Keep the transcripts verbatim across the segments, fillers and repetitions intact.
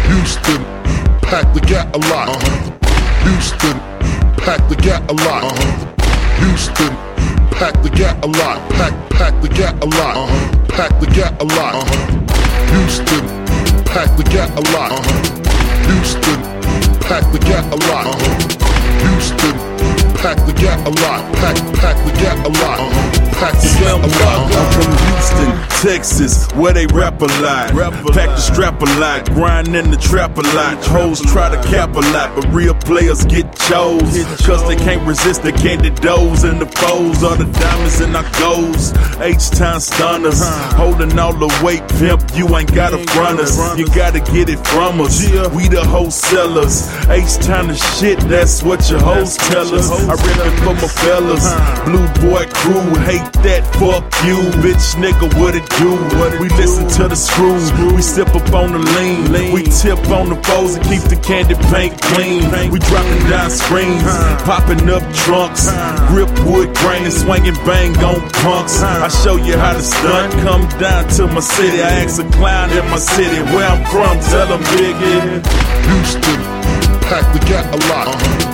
Houston, pack the gat a lot. Uh-huh. Houston, pack the gat a lot. Uh-huh. Houston, pack the gat a lot. Pack, pack the gat a lot. Uh-huh. Pack the gat a lot. Uh-huh. Houston, pack the gat a lot. Uh-huh. Houston, pack the gat a lot. Uh-huh. Houston, pack the gat a lot. Pack, pack the gat a lot. Uh-huh. Pack the gat a lot. I'm from Houston, Texas, where they rap a lot. Pack the strap a lot, grind in the trap a lot. Hoes try to cap a lot, but real players get chose. Cause they can't resist the candy doughs and the foes. All the diamonds in our goals, H-time stunners. Holding all the weight, pimp, you ain't gotta front us. You gotta get it from us, we the wholesalers. H-time the shit, that's what your hoes tell us. I rip it for my fellas, Blue Boy crew, hate that, fuck you, bitch nigga, what it do? We listen to the screws, we sip up on the lean, we tip on the foes and keep the candy paint clean. We dropping down screens, popping up trunks, grip wood grain and swinging bang on punks. I show you how to stunt, come down to my city. I ask a clown in my city, where I'm from, tell them biggie. Houston, pack the gat a lot.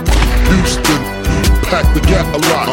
Houston, pack the gat a lot.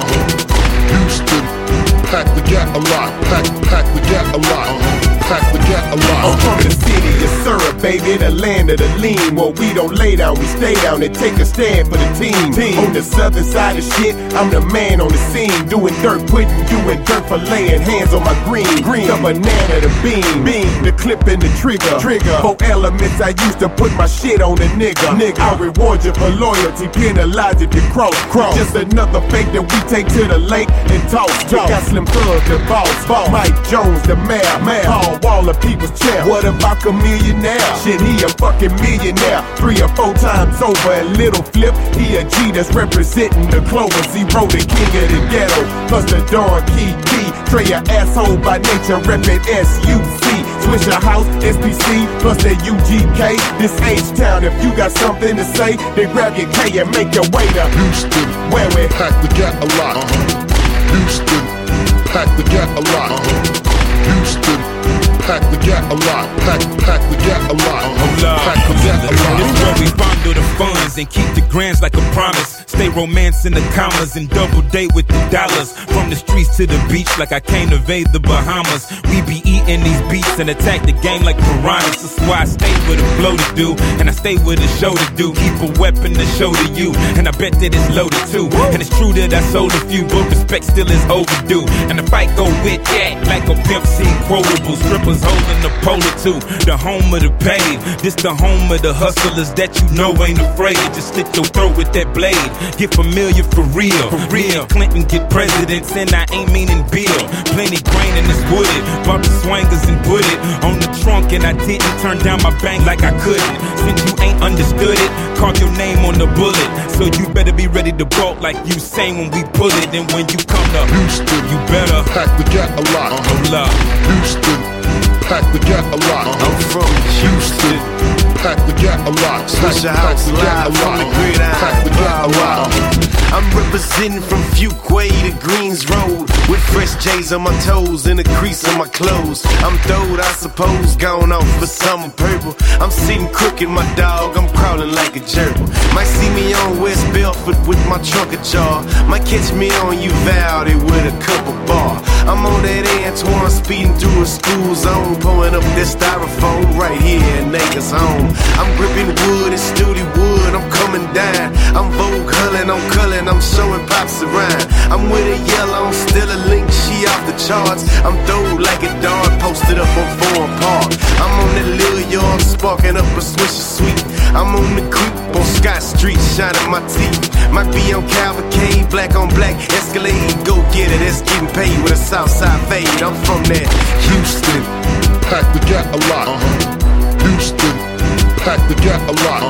Houston, pack the gat a lot. Pack, pack the gat a lot. Pack the gat a lot. I'm from the city of syrup, baby, the land of the lean. Where we don't lay down, we stay down and take a stand for the team. team. On the southern side of shit, I'm the man on the scene. Doing dirt, putting you in dirt for laying hands on my green. Green, the banana, the bean, bean, the clip and the trigger. Trigger, four elements I used to put my shit on a nigga. Nigga, I'll reward you for loyalty, penalize if you cross. Cross, just another fake that we take to the lake and toss. toss. Got Slim Thug, the boss, boss. Mike Jones, the mayor, mayor. Paul Waller, people's champ. What about a millionaire? Shit, he a fucking millionaire. Three or four times over a little flip. He a G that's representing the Clover. Zero, the king of the ghetto. Plus the Don Key Key. Trey a asshole by nature, reppin' S U C. Swisher House, S P C, plus the U G K. This H-Town, if you got something to say, then grab your K and make your way to Houston, where we pack the gat a lot. Houston, pack the gat a lot. Houston, pack the gat a lot. Pack, pack the gat a lot. Pack the gat a lot. This where we bundle the funds and keep the grands like a promise. Stay romancing the commas and double date with the dollars. From the streets to the beach, like I can't evade the Bahamas. We be eating these beats and attack the game like piranhas. That's why I stay with a blow to do, and I stay with a show to do. Keep a weapon to show to you, and I bet that it's loaded too. And it's true that I sold a few, but respect still is overdue. And the fight go with that, like a pimp C quotable. Strippers holding the polo too, the home of the pave. This the home of the hustlers that you know ain't afraid. Just slit your throat with that blade. Get familiar for real. For real. Clinton get presidents and I ain't meaning Bill. Plenty grain in this wooded. Bought the swangers and put it on the trunk, and I didn't turn down my bank like I couldn't. Since you ain't understood it, carve your name on the bullet. So you better be ready to bulk like you say when we pull it. And when you come to Houston, you better pack the gat a lot. Hold up. Houston, pack the gat a lot. I'm from Houston. Pack the gat a lot. Swisher House live from the gridiron. Pack the gat a lot. I'm representing from Fuquay to Greens Road, with fresh J's on my toes and a crease on my clothes. I'm throwed, I suppose, gone off for some purple. I'm sitting crooked, my dog, I'm crawling like a gerbil. Might see me on West Belford with my trunk ajar. Might catch me on Uvalde with a couple bar. I'm on that Antoine speeding through a school zone, pulling up that styrofoam right here in Nacres home. I'm gripping wood and Studi wood, I'm coming down. I'm Vogue Hullin', I'm cullin', I'm showing pops around. I'm with a yellow, still a link, she off the charts. I'm throwed like a dog, posted up on Foreign Park. I'm on that Lil York, sparking up a Swisher Sweet. I'm on the creep on Scott Street, shining my teeth. Might be on Cavalcade, black on black, Escalade. Go get it, that's getting paid with a Southside fade. I'm from that Houston. Pack the gat a lot. Houston, pack the gat a lot.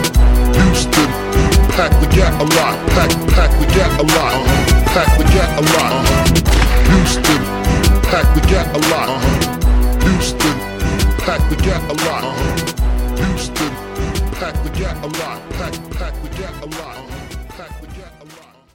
Houston, pack the gat a lot. Pack, pack the gat a lot. Pack the gat a lot. Houston, pack the gat a lot. Houston, pack the gat a lot. Houston, pack the gat a lot. Pack, pack the gat a lot.